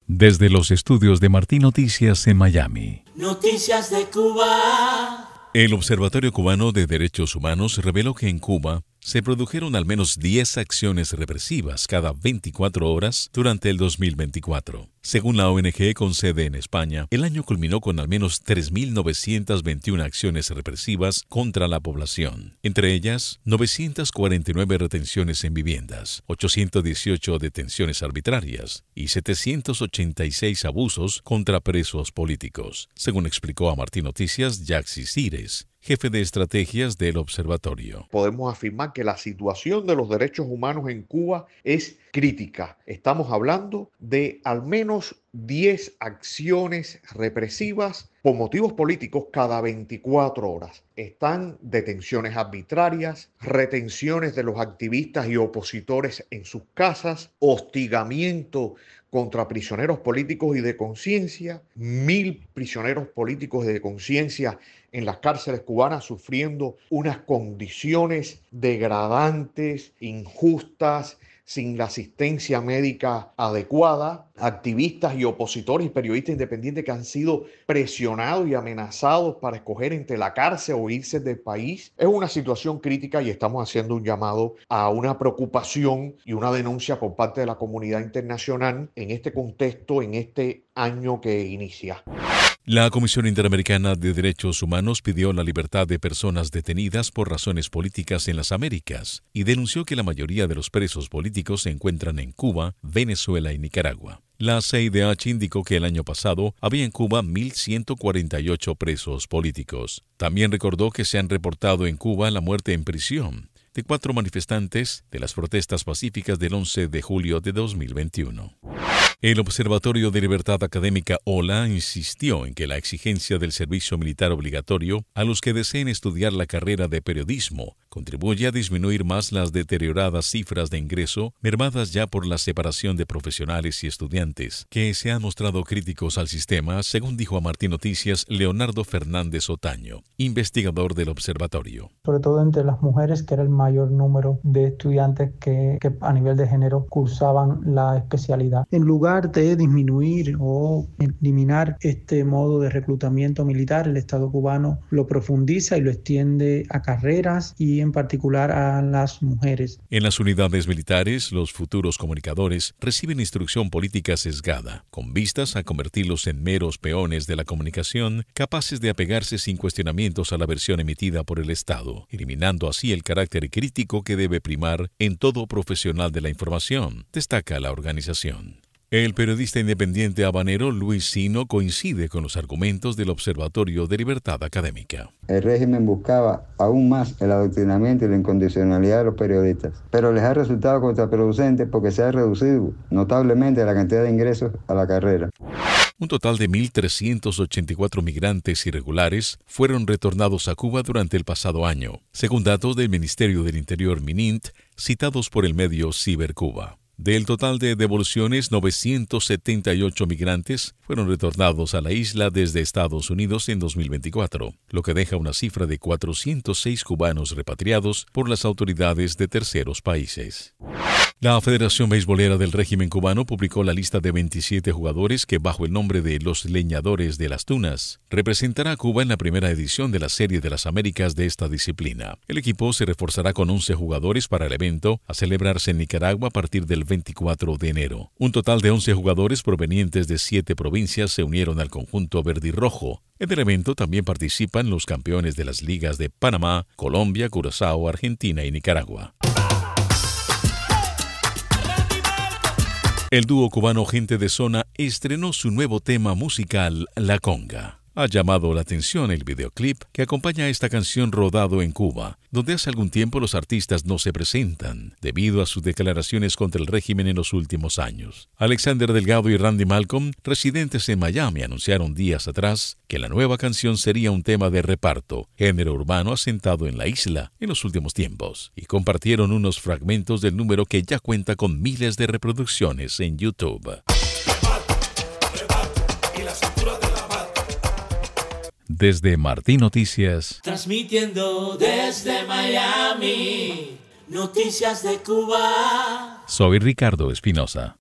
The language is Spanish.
Desde los estudios de Martín Noticias en Miami. Noticias de Cuba. El Observatorio Cubano de Derechos Humanos reveló que en Cuba se produjeron al menos 10 acciones represivas cada 24 horas durante el 2024. Según la ONG con sede en España, el año culminó con al menos 3.921 acciones represivas contra la población. Entre ellas, 949 retenciones en viviendas, 818 detenciones arbitrarias y 786 abusos contra presos políticos, según explicó a Martín Noticias Yaxi Cires, jefe de estrategias del observatorio. Podemos afirmar que la situación de los derechos humanos en Cuba es crítica. Estamos hablando de al menos 10 acciones represivas por motivos políticos cada 24 horas. Están detenciones arbitrarias, retenciones de los activistas y opositores en sus casas, hostigamiento contra prisioneros políticos y de conciencia, 1.000 prisioneros políticos y de conciencia en las cárceles cubanas sufriendo unas condiciones degradantes, injustas, sin la asistencia médica adecuada, activistas y opositores y periodistas independientes que han sido presionados y amenazados para escoger entre la cárcel o irse del país. Es una situación crítica y estamos haciendo un llamado a una preocupación y una denuncia por parte de la comunidad internacional en este contexto, en este año que inicia. La Comisión Interamericana de Derechos Humanos pidió la libertad de personas detenidas por razones políticas en las Américas y denunció que la mayoría de los presos políticos se encuentran en Cuba, Venezuela y Nicaragua. La CIDH indicó que el año pasado había en Cuba 1.148 presos políticos. También recordó que se han reportado en Cuba la muerte en prisión de 4 manifestantes de las protestas pacíficas del 11 de julio de 2021. El Observatorio de Libertad Académica OLA insistió en que la exigencia del servicio militar obligatorio a los que deseen estudiar la carrera de periodismo contribuye a disminuir más las deterioradas cifras de ingreso mermadas ya por la separación de profesionales y estudiantes, que se han mostrado críticos al sistema, según dijo a Martín Noticias Leonardo Fernández Otaño, investigador del observatorio. Sobre todo entre las mujeres, que era el mayor número de estudiantes que a nivel de género cursaban la especialidad. En lugar de disminuir o eliminar este modo de reclutamiento militar, el Estado cubano lo profundiza y lo extiende a carreras y en particular a las mujeres. En las unidades militares, los futuros comunicadores reciben instrucción política sesgada, con vistas a convertirlos en meros peones de la comunicación, capaces de apegarse sin cuestionamientos a la versión emitida por el Estado, eliminando así el carácter crítico que debe primar en todo profesional de la información, destaca la organización. El periodista independiente habanero Luis Sino coincide con los argumentos del Observatorio de Libertad Académica. El régimen buscaba aún más el adoctrinamiento y la incondicionalidad de los periodistas, pero les ha resultado contraproducente porque se ha reducido notablemente la cantidad de ingresos a la carrera. Un total de 1.384 migrantes irregulares fueron retornados a Cuba durante el pasado año, según datos del Ministerio del Interior MININT, citados por el medio Cibercuba. Del total de devoluciones, 978 migrantes fueron retornados a la isla desde Estados Unidos en 2024, lo que deja una cifra de 406 cubanos repatriados por las autoridades de terceros países. La Federación Beisbolera del régimen cubano publicó la lista de 27 jugadores que, bajo el nombre de los Leñadores de las Tunas, representará a Cuba en la primera edición de la Serie de las Américas de esta disciplina. El equipo se reforzará con 11 jugadores para el evento a celebrarse en Nicaragua a partir del 24 de enero. Un total de 11 jugadores provenientes de 7 provincias se unieron al conjunto verde y rojo. En el evento también participan los campeones de las ligas de Panamá, Colombia, Curazao, Argentina y Nicaragua. El dúo cubano Gente de Zona estrenó su nuevo tema musical, La Conga. Ha llamado la atención el videoclip que acompaña a esta canción rodado en Cuba, donde hace algún tiempo los artistas no se presentan, debido a sus declaraciones contra el régimen en los últimos años. Alexander Delgado y Randy Malcolm, residentes en Miami, anunciaron días atrás que la nueva canción sería un tema de reparto, género urbano asentado en la isla en los últimos tiempos, y compartieron unos fragmentos del número que ya cuenta con miles de reproducciones en YouTube. Desde Martín Noticias, Transmitiendo desde Miami, noticias de Cuba. soy Ricardo Espinosa.